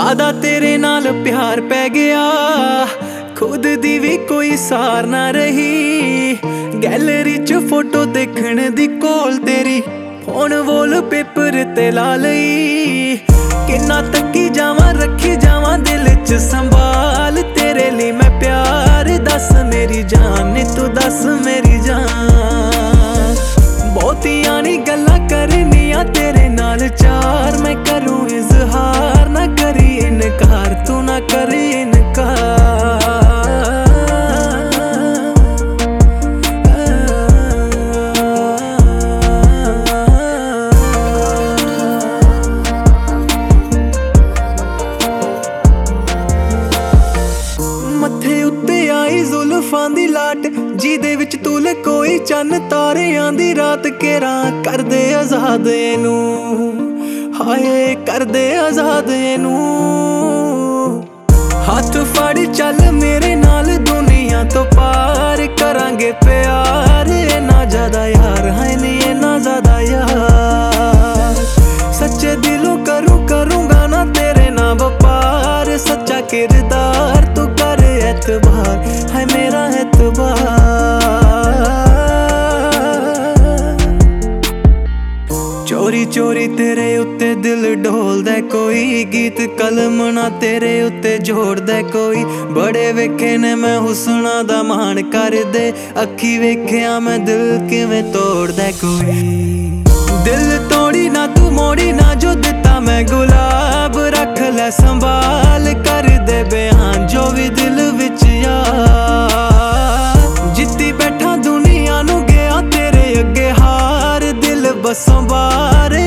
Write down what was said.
ज़्यादा तेरे नाल प्यार पै गया, खुद दी भी कोई सार ना रही। गैलरी च फोटो देखण दी कोल तेरी, फोन वॉल पेपर ते ला लई। किन्ना तक्की जावां रखी जावां दिल च संभाल, तेरे लिए मैं प्यार दस मेरी जान नी तू दस मेरी जान। बहुतियां नी गल्लां करनियां तेरे नाल चार, मैं करूं इजहार ना करी इनकार, तू ना करी इनकार। मत्थे उत्ते आई जुल्फां दी लाट, जिहदे विच तुल कोई चन्न तारियां दी रात। केरा कर दे आजाद इनू, हाय कर दे आजाद इनू। हाथ फड़ चल मेरे नाल दुनिया तो पार, करांगे प्यार इन्ना ज्यादा यार, है नी इन्ना ज्यादा यार। सच्चे दिलों करूंगा ना तेरे ना व्यापार, सच्चा किरदार तू कर एतबार, है मेरा एतबार। चोरी चोरी तेरे उत्ते दिल ढोलदा कोई, गीत कलम ना तेरे उत्ते जोड़दा कोई। बड़े वेखे ने मैं हुस्ना दा मान कर दे, अखी वेख्या मैं दिल किवें तोड़दा कोई। दिल तोड़ी ना तू मोड़ी ना, जो दिता मैं गुलाब रख लै संभाल, कर दे बयान जो भी दिल विच यार। जित्ती बैठा दुनिया नू गया तेरे अगे हार, दिल बसों बार